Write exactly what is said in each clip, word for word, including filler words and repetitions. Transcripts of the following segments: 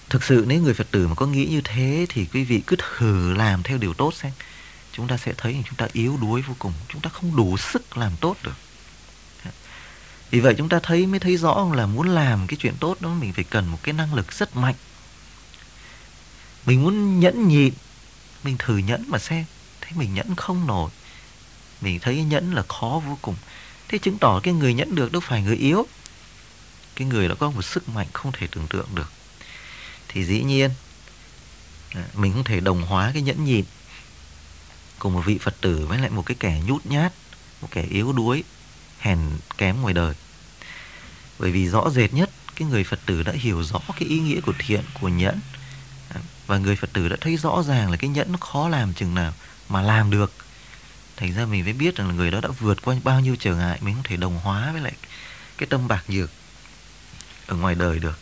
Thực sự nếu người Phật tử mà có nghĩ như thế thì quý vị cứ thử làm theo điều tốt xem. Chúng ta sẽ thấy chúng ta yếu đuối vô cùng, chúng ta không đủ sức làm tốt được. Vì vậy chúng ta thấy mới thấy rõ là muốn làm cái chuyện tốt đó mình phải cần một cái năng lực rất mạnh. Mình muốn nhẫn nhịn, mình thử nhẫn mà xem. Thế mình nhẫn không nổi, mình thấy nhẫn là khó vô cùng. Thế chứng tỏ cái người nhẫn được đâu phải người yếu. Cái người đã có một sức mạnh không thể tưởng tượng được. Thì dĩ nhiên mình không thể đồng hóa cái nhẫn nhịn cùng một vị Phật tử với lại một cái kẻ nhút nhát, một kẻ yếu đuối, hèn kém ngoài đời. Bởi vì rõ rệt nhất, cái người Phật tử đã hiểu rõ cái ý nghĩa của thiện, của nhẫn. Và người Phật tử đã thấy rõ ràng là cái nhẫn nó khó làm chừng nào mà làm được. Thành ra mình mới biết rằng là người đó đã vượt qua bao nhiêu trở ngại. Mình không thể đồng hóa với lại cái tâm bạc nhược ở ngoài đời được.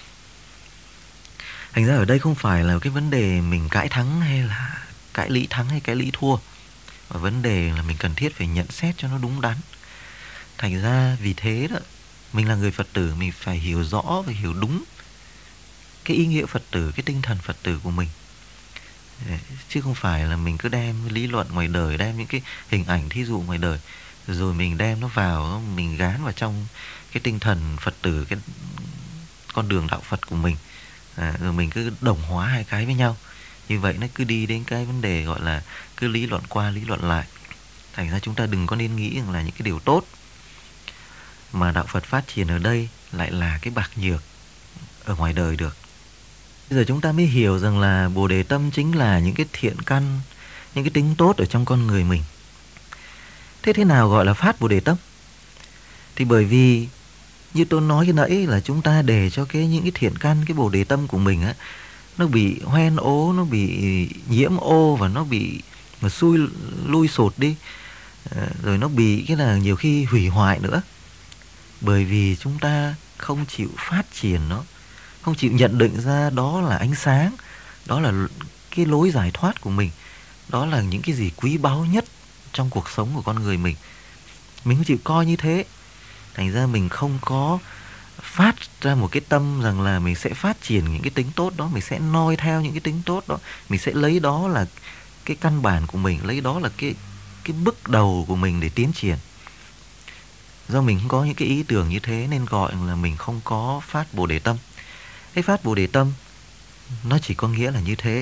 Thành ra ở đây không phải là cái vấn đề mình cãi thắng hay là cãi lý thắng hay cãi lý thua, mà vấn đề là mình cần thiết phải nhận xét cho nó đúng đắn. Thành ra vì thế đó, mình là người Phật tử, mình phải hiểu rõ và hiểu đúng cái ý nghĩa Phật tử, cái tinh thần Phật tử của mình. Chứ không phải là mình cứ đem lý luận ngoài đời, đem những cái hình ảnh thí dụ ngoài đời, rồi mình đem nó vào, mình gán vào trong cái tinh thần Phật tử, cái con đường đạo Phật của mình. À, rồi mình cứ đồng hóa hai cái với nhau. Như vậy nó cứ đi đến cái vấn đề gọi là cứ lý luận qua lý luận lại. Thành ra chúng ta đừng có nên nghĩ rằng là những cái điều tốt mà đạo Phật phát triển ở đây lại là cái bạc nhược ở ngoài đời được. Bây giờ chúng ta mới hiểu rằng là Bồ Đề tâm chính là những cái thiện căn, những cái tính tốt ở trong con người mình. Thế thế nào gọi là phát Bồ Đề tâm? Thì bởi vì như tôi nói khi nãy là chúng ta để cho cái những cái thiện căn, cái Bồ Đề tâm của mình á, nó bị hoen ố, nó bị nhiễm ô và nó bị mà xui lui sụt đi, rồi nó bị cái là nhiều khi hủy hoại nữa. Bởi vì chúng ta không chịu phát triển nó, không chịu nhận định ra đó là ánh sáng, đó là cái lối giải thoát của mình, đó là những cái gì quý báu nhất trong cuộc sống của con người mình. Mình không chịu coi như thế. Thành ra mình không có phát ra một cái tâm rằng là mình sẽ phát triển những cái tính tốt đó, mình sẽ noi theo những cái tính tốt đó, mình sẽ lấy đó là cái căn bản của mình, lấy đó là cái cái bước đầu của mình để tiến triển. Do mình không có những cái ý tưởng như thế nên gọi là mình không có phát Bồ Đề tâm. Cái phát Bồ Đề tâm nó chỉ có nghĩa là như thế.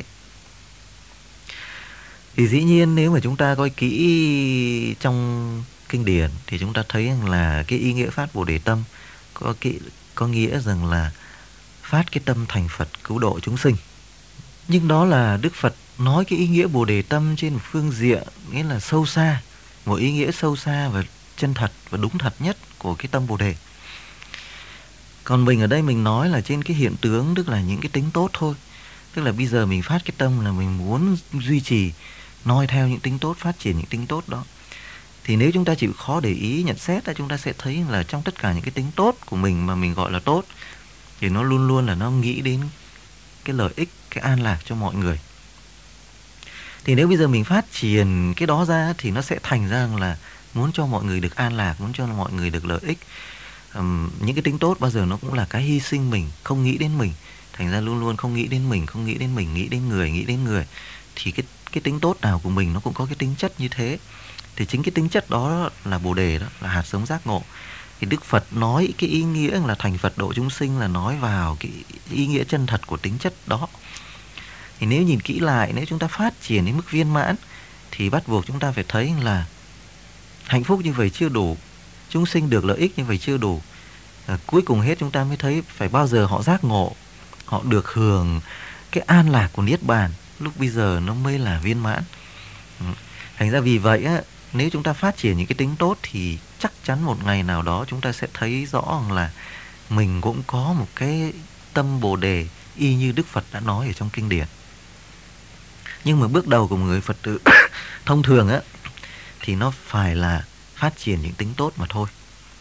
Thì dĩ nhiên nếu mà chúng ta coi kỹ trong kinh điển thì chúng ta thấy rằng là cái ý nghĩa phát Bồ Đề tâm có cái có nghĩa rằng là phát cái tâm thành Phật cứu độ chúng sinh. Nhưng đó là Đức Phật nói cái ý nghĩa Bồ Đề tâm trên một phương diện nghĩa là sâu xa, một ý nghĩa sâu xa và chân thật và đúng thật nhất của cái tâm Bồ Đề. Còn mình ở đây mình nói là trên cái hiện tướng, tức là những cái tính tốt thôi. Tức là bây giờ mình phát cái tâm là mình muốn duy trì, noi theo những tính tốt, phát triển những tính tốt đó. Thì nếu chúng ta chịu khó để ý nhận xét, chúng ta sẽ thấy là trong tất cả những cái tính tốt của mình mà mình gọi là tốt, thì nó luôn luôn là nó nghĩ đến cái lợi ích, cái an lạc cho mọi người. Thì nếu bây giờ mình phát triển cái đó ra thì nó sẽ thành ra là muốn cho mọi người được an lạc, muốn cho mọi người được lợi ích. Um, những cái tính tốt bao giờ nó cũng là cái hy sinh mình, không nghĩ đến mình. Thành ra luôn luôn không nghĩ đến mình, không nghĩ đến mình, nghĩ đến người, nghĩ đến người. Thì cái, cái tính tốt nào của mình nó cũng có cái tính chất như thế. Thì chính cái tính chất đó là Bồ Đề, đó là hạt giống giác ngộ. Thì Đức Phật nói cái ý nghĩa là thành Phật độ chúng sinh là nói vào cái ý nghĩa chân thật của tính chất đó. Thì nếu nhìn kỹ lại, nếu chúng ta phát triển đến mức viên mãn thì bắt buộc chúng ta phải thấy là hạnh phúc như vậy chưa đủ, chúng sinh được lợi ích như vậy chưa đủ. À, cuối cùng hết chúng ta mới thấy phải bao giờ họ giác ngộ, họ được hưởng cái an lạc của Niết Bàn, lúc bây giờ nó mới là viên mãn. Thành ra vì vậy á, nếu chúng ta phát triển những cái tính tốt thì chắc chắn một ngày nào đó chúng ta sẽ thấy rõ là mình cũng có một cái tâm Bồ Đề y như Đức Phật đã nói ở trong kinh điển. Nhưng mà bước đầu của một người Phật tử thông thường á thì nó phải là phát triển những tính tốt mà thôi.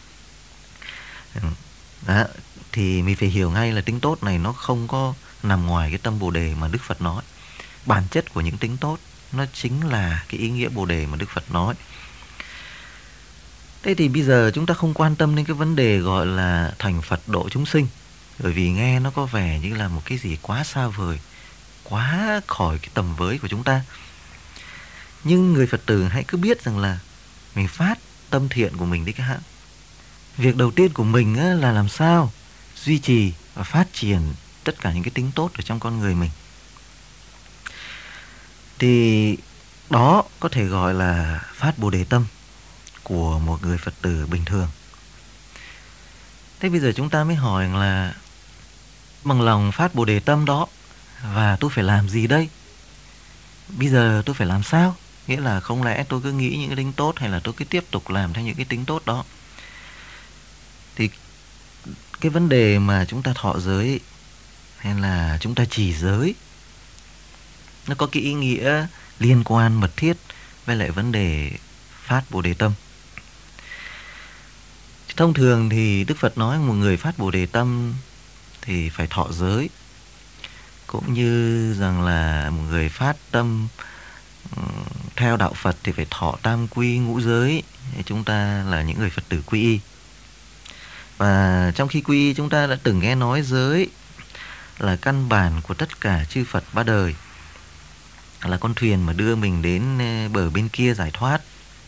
Đó, thì mình phải hiểu ngay là tính tốt này nó không có nằm ngoài cái tâm Bồ Đề mà Đức Phật nói. Bản chất của những tính tốt nó chính là cái ý nghĩa Bồ Đề mà Đức Phật nói. Thế thì bây giờ chúng ta không quan tâm đến cái vấn đề gọi là thành Phật độ chúng sinh, Bởi vì nghe nó có vẻ như là một cái gì quá xa vời, quá khỏi cái tầm với của chúng ta. Nhưng người Phật tử hãy cứ biết rằng là mình phát tâm thiện của mình đi các hãng. Việc đầu tiên của mình á, là làm sao duy trì và phát triển tất cả những cái tính tốt ở trong con người mình. Thì đó có thể gọi là phát Bồ Đề tâm của một người Phật tử bình thường. Thế bây giờ chúng ta mới hỏi là bằng lòng phát Bồ Đề tâm đó và tôi phải làm gì đây? Bây giờ tôi phải làm sao? Nghĩa là không lẽ tôi cứ nghĩ những cái tính tốt hay là tôi cứ tiếp tục làm theo những cái tính tốt đó? Thì cái vấn đề mà chúng ta thọ giới hay là chúng ta trì giới, nó có cái ý nghĩa liên quan mật thiết với lại vấn đề phát Bồ Đề tâm. Thông thường thì Đức Phật nói một người phát Bồ Đề tâm thì phải thọ giới, cũng như rằng là một người phát tâm theo đạo Phật thì phải thọ tam quy ngũ giới. Chúng ta là những người Phật tử quy y. Và trong khi quy y chúng ta đã từng nghe nói giới là căn bản của tất cả chư Phật ba đời, là con thuyền mà đưa mình đến bờ bên kia giải thoát.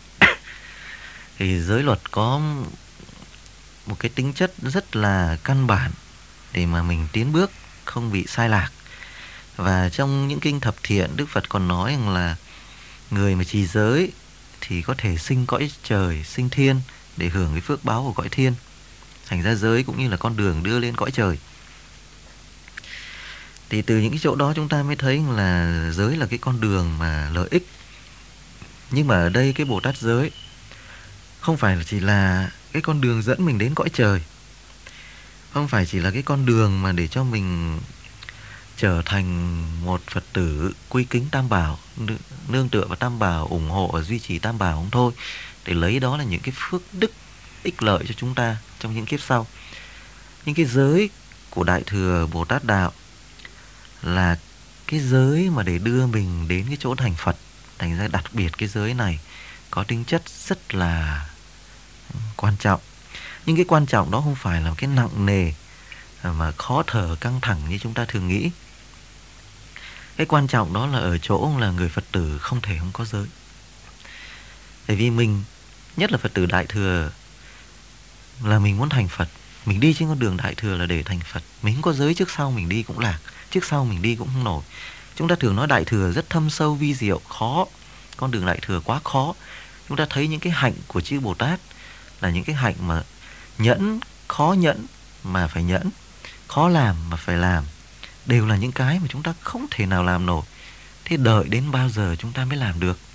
Thì giới luật có một cái tính chất rất là căn bản để mà mình tiến bước không bị sai lạc. Và trong những kinh thập thiện, Đức Phật còn nói rằng là người mà trì giới thì có thể sinh cõi trời, sinh thiên để hưởng cái phước báo của cõi thiên. Thành ra giới cũng như là con đường đưa lên cõi trời. Thì từ những cái chỗ đó chúng ta mới thấy là giới là cái con đường mà lợi ích. Nhưng mà ở đây cái Bồ Tát giới không phải chỉ là cái con đường dẫn mình đến cõi trời, không phải chỉ là cái con đường mà để cho mình trở thành một Phật tử quy kính Tam Bảo, nương tựa vào Tam Bảo, ủng hộ và duy trì Tam Bảo không thôi, để lấy đó là những cái phước đức ích lợi cho chúng ta trong những kiếp sau. Những cái giới của Đại Thừa Bồ Tát Đạo là cái giới mà để đưa mình đến cái chỗ thành Phật. Thành ra đặc biệt cái giới này có tính chất rất là quan trọng. Nhưng cái quan trọng đó không phải là cái nặng nề mà khó thở căng thẳng như chúng ta thường nghĩ. Cái quan trọng đó là ở chỗ là người Phật tử không thể không có giới. Bởi vì mình, nhất là Phật tử Đại Thừa, là mình muốn thành Phật. Mình đi trên con đường Đại Thừa là để thành Phật. Mình không có giới trước sau mình đi cũng lạc, trước sau mình đi cũng không nổi. Chúng ta thường nói Đại Thừa rất thâm sâu vi diệu, khó. Con đường Đại Thừa quá khó. Chúng ta thấy những cái hạnh của chư Bồ Tát là những cái hạnh mà nhẫn, khó nhẫn mà phải nhẫn, khó làm mà phải làm, đều là những cái mà chúng ta không thể nào làm nổi. Thế đợi đến bao giờ chúng ta mới làm được?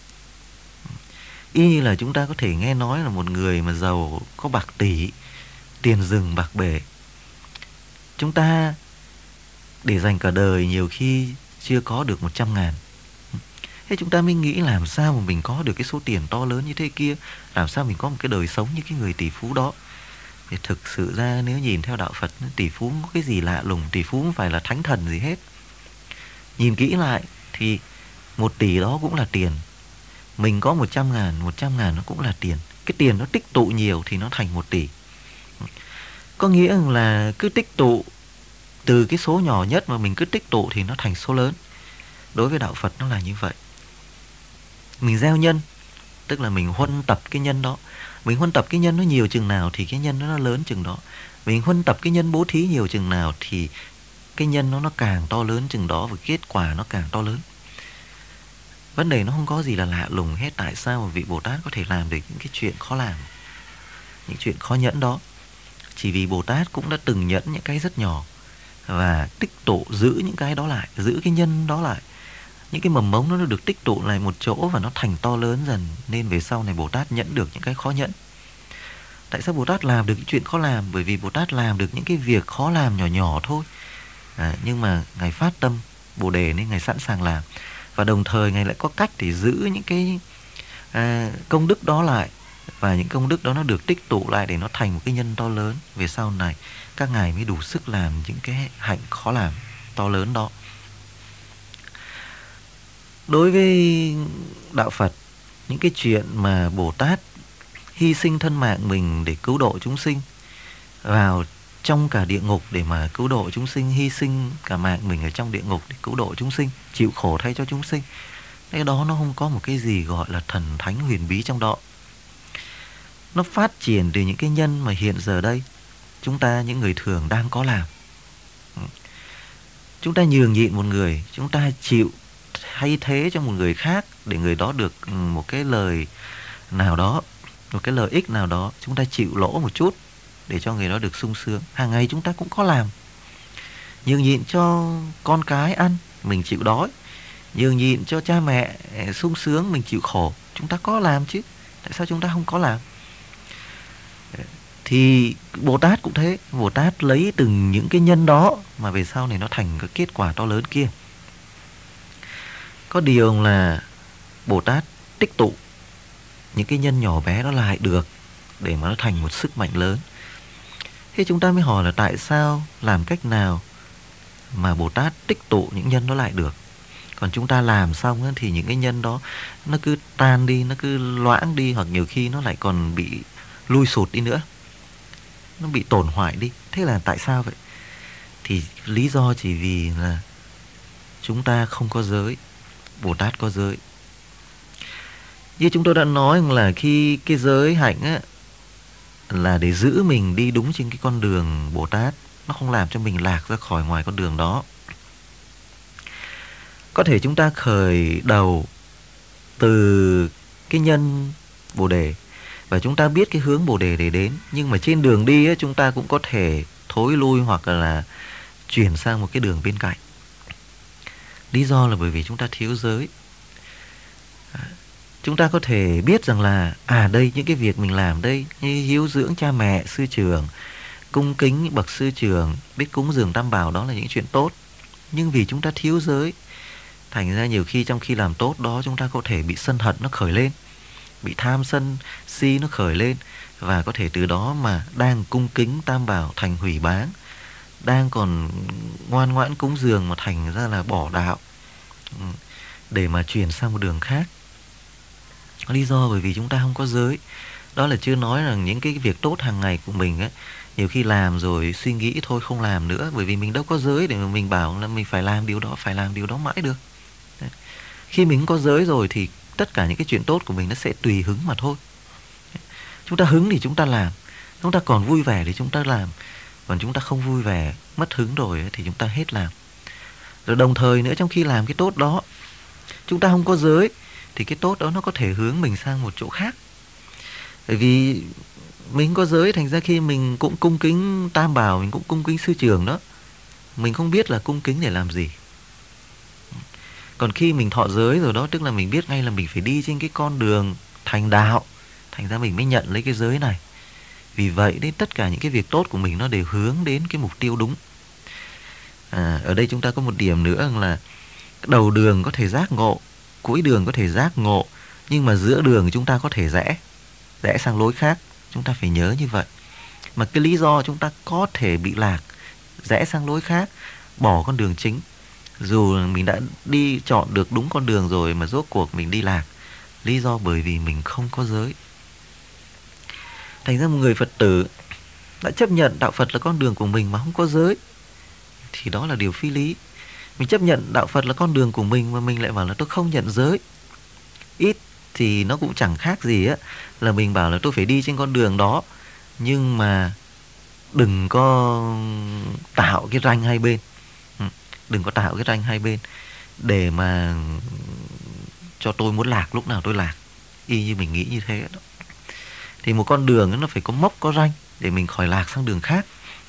Y như là chúng ta có thể nghe nói là một người mà giàu có bạc tỷ, tiền rừng bạc bể. Chúng ta để dành cả đời nhiều khi chưa có được một trăm ngàn. Thế chúng ta mới nghĩ làm sao mà mình có được cái số tiền to lớn như thế kia, làm sao mình có một cái đời sống như cái người tỷ phú đó. Thì thực sự ra nếu nhìn theo đạo Phật, tỷ phú không có cái gì lạ lùng, tỷ phú không phải là thánh thần gì hết. Nhìn kỹ lại thì một tỷ đó cũng là tiền. Mình có một trăm ngàn, một trăm ngàn nó cũng là tiền. Cái tiền nó tích tụ nhiều thì nó thành một tỷ. Có nghĩa là cứ tích tụ từ cái số nhỏ nhất mà mình cứ tích tụ thì nó thành số lớn. Đối với đạo Phật nó là như vậy. Mình gieo nhân, tức là mình huân tập cái nhân đó. Mình huân tập cái nhân nó nhiều chừng nào thì cái nhân nó lớn chừng đó. Mình huân tập cái nhân bố thí nhiều chừng nào thì cái nhân nó nó càng to lớn chừng đó, và kết quả nó càng to lớn. Vấn đề nó không có gì là lạ lùng hết. Tại sao một vị Bồ Tát có thể làm được những cái chuyện khó làm, những chuyện khó nhẫn đó? Chỉ vì Bồ Tát cũng đã từng nhẫn những cái rất nhỏ và tích tụ giữ những cái đó lại, giữ cái nhân đó lại. Những cái mầm mống nó được tích tụ lại một chỗ và nó thành to lớn dần, nên về sau này Bồ Tát nhẫn được những cái khó nhẫn. Tại sao Bồ Tát làm được những chuyện khó làm? Bởi vì Bồ Tát làm được những cái việc khó làm nhỏ nhỏ thôi, à, nhưng mà Ngài phát tâm Bồ Đề nên Ngài sẵn sàng làm. Và đồng thời Ngài lại có cách để giữ những cái à, công đức đó lại. Và những công đức đó nó được tích tụ lại để nó thành một cái nhân to lớn. Về sau này các Ngài mới đủ sức làm những cái hạnh khó làm to lớn đó. Đối với đạo Phật, những cái chuyện mà Bồ Tát hy sinh thân mạng mình để cứu độ chúng sinh vào trong cả địa ngục để mà cứu độ chúng sinh, hy sinh cả mạng mình ở trong địa ngục để cứu độ chúng sinh, chịu khổ thay cho chúng sinh. Cái đó nó không có một cái gì gọi là thần thánh huyền bí trong đó. Nó phát triển từ những cái nhân mà hiện giờ đây chúng ta những người thường đang có làm. Chúng ta nhường nhịn một người, chúng ta chịu thay thế cho một người khác để người đó được một cái lời nào đó, một cái lợi ích nào đó, chúng ta chịu lỗ một chút để cho người đó được sung sướng. Hàng ngày chúng ta cũng có làm. Nhường nhịn cho con cái ăn, mình chịu đói. Nhường nhịn cho cha mẹ sung sướng, mình chịu khổ. Chúng ta có làm chứ. Tại sao chúng ta không có làm? Thì Bồ Tát cũng thế. Bồ Tát lấy từng những cái nhân đó mà về sau này nó thành cái kết quả to lớn kia. Có điều là Bồ Tát tích tụ những cái nhân nhỏ bé đó lại được để mà nó thành một sức mạnh lớn. Thế chúng ta mới hỏi là tại sao, làm cách nào mà Bồ Tát tích tụ những nhân đó lại được? Còn chúng ta làm xong á, thì những cái nhân đó nó cứ tan đi, nó cứ loãng đi, hoặc nhiều khi nó lại còn bị lui sụt đi nữa, nó bị tổn hoại đi. Thế là tại sao vậy? Thì lý do chỉ vì là chúng ta không có giới, Bồ Tát có giới. Như chúng tôi đã nói là khi cái giới hạnh á, là để giữ mình đi đúng trên cái con đường Bồ Tát, nó không làm cho mình lạc ra khỏi ngoài con đường đó. Có thể chúng ta khởi đầu từ cái nhân Bồ Đề và chúng ta biết cái hướng Bồ Đề để đến, nhưng mà trên đường đi á, chúng ta cũng có thể thối lui hoặc là chuyển sang một cái đường bên cạnh. Lý do là bởi vì chúng ta thiếu giới. Chúng ta có thể biết rằng là à đây, những cái việc mình làm đây như hiếu dưỡng cha mẹ, sư trưởng, cung kính bậc sư trưởng, biết cúng dường tam bảo, đó là những chuyện tốt. Nhưng vì chúng ta thiếu giới, thành ra nhiều khi trong khi làm tốt đó chúng ta có thể bị sân hận nó khởi lên, bị tham sân si nó khởi lên, và có thể từ đó mà đang cung kính tam bảo thành hủy báng, đang còn ngoan ngoãn cúng dường mà thành ra là bỏ đạo để mà chuyển sang một đường khác. Lý do bởi vì chúng ta không có giới. Đó là chưa nói rằng những cái việc tốt hàng ngày của mình ấy, nhiều khi làm rồi suy nghĩ thôi không làm nữa, bởi vì mình đâu có giới để mà mình bảo là mình phải làm điều đó, phải làm điều đó mãi được. Đấy. Khi mình có giới rồi thì tất cả những cái chuyện tốt của mình nó sẽ tùy hứng mà thôi. Chúng ta hứng thì chúng ta làm, chúng ta còn vui vẻ thì chúng ta làm, còn chúng ta không vui vẻ, mất hứng rồi ấy, thì chúng ta hết làm. Rồi đồng thời nữa, trong khi làm cái tốt đó, chúng ta không có giới thì cái tốt đó nó có thể hướng mình sang một chỗ khác. Bởi vì mình có giới, thành ra khi mình cũng cung kính tam bảo, mình cũng cung kính sư trưởng đó, mình không biết là cung kính để làm gì. Còn khi mình thọ giới rồi đó, tức là mình biết ngay là mình phải đi trên cái con đường thành đạo, thành ra mình mới nhận lấy cái giới này. Vì vậy đấy, tất cả những cái việc tốt của mình nó đều hướng đến cái mục tiêu đúng. À, ở đây chúng ta có một điểm nữa là đầu đường có thể giác ngộ, cuối đường có thể giác ngộ, nhưng mà giữa đường chúng ta có thể rẽ, rẽ sang lối khác. Chúng ta phải nhớ như vậy. Mà cái lý do chúng ta có thể bị lạc, rẽ sang lối khác, bỏ con đường chính, dù mình đã đi chọn được đúng con đường rồi mà rốt cuộc mình đi lạc, lý do bởi vì mình không có giới. Thành ra một người Phật tử đã chấp nhận đạo Phật là con đường của mình mà không có giới thì đó là điều phi lý. Mình chấp nhận đạo Phật là con đường của mình mà mình lại bảo là tôi không nhận giới, ít thì nó cũng chẳng khác gì á là mình bảo là tôi phải đi trên con đường đó, nhưng mà đừng có tạo cái ranh hai bên, đừng có tạo cái ranh hai bên để mà cho tôi muốn lạc lúc nào tôi lạc, y như mình nghĩ như thế đó. Thì một con đường nó phải có mốc, có ranh để mình khỏi lạc sang đường khác.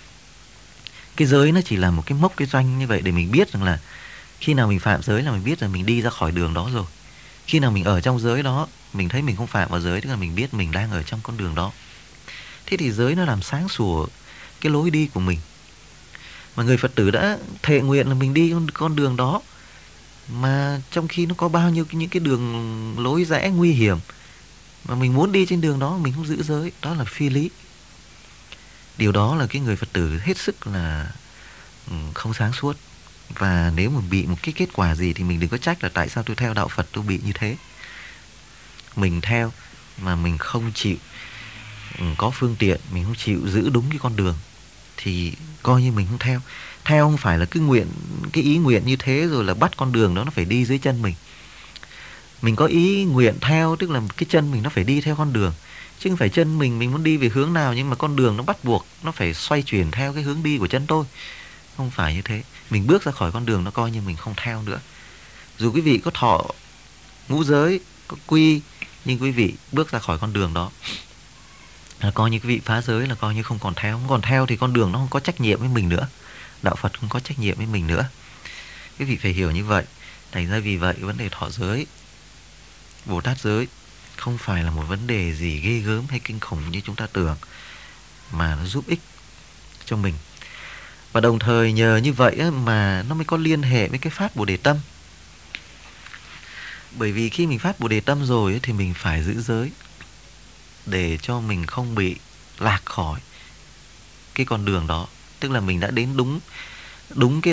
Cái giới nó chỉ là một cái mốc, cái ranh như vậy để mình biết rằng là khi nào mình phạm giới là mình biết là mình đi ra khỏi đường đó rồi. Khi nào mình ở trong giới đó, mình thấy mình không phạm vào giới, tức là mình biết mình đang ở trong con đường đó. Thế thì giới nó làm sáng sủa cái lối đi của mình. Mà người Phật tử đã thệ nguyện là mình đi con, con đường đó, mà trong khi nó có bao nhiêu những cái đường lối rẽ nguy hiểm, mà mình muốn đi trên đường đó mình không giữ giới, đó là phi lý. Điều đó là cái người Phật tử hết sức là không sáng suốt. Và nếu mà bị một cái kết quả gì thì mình đừng có trách là tại sao tôi theo đạo Phật tôi bị như thế. Mình theo mà mình không chịu có phương tiện, mình không chịu giữ đúng cái con đường, thì coi như mình không theo. Theo không phải là cứ nguyện, cái ý nguyện như thế rồi là bắt con đường đó nó phải đi dưới chân mình. Mình có ý nguyện theo, tức là cái chân mình nó phải đi theo con đường, chứ không phải chân mình mình muốn đi về hướng nào nhưng mà con đường nó bắt buộc nó phải xoay chuyển theo cái hướng đi của chân tôi. Không phải như thế. Mình bước ra khỏi con đường nó coi như mình không theo nữa. Dù quý vị có thọ ngũ giới, có quy, nhưng quý vị bước ra khỏi con đường đó là coi như quý vị phá giới, là coi như không còn theo. Không còn theo thì con đường nó không có trách nhiệm với mình nữa. Đạo Phật không có trách nhiệm với mình nữa. Quý vị phải hiểu như vậy. Thành ra vì vậy vấn đề thọ giới, Bồ Tát giới không phải là một vấn đề gì ghê gớm hay kinh khủng như chúng ta tưởng, mà nó giúp ích cho mình. Và đồng thời nhờ như vậy mà nó mới có liên hệ với cái phát Bồ Đề Tâm. Bởi vì khi mình phát Bồ Đề Tâm rồi thì mình phải giữ giới để cho mình không bị lạc khỏi cái con đường đó. Tức là mình đã đến đúng đúng cái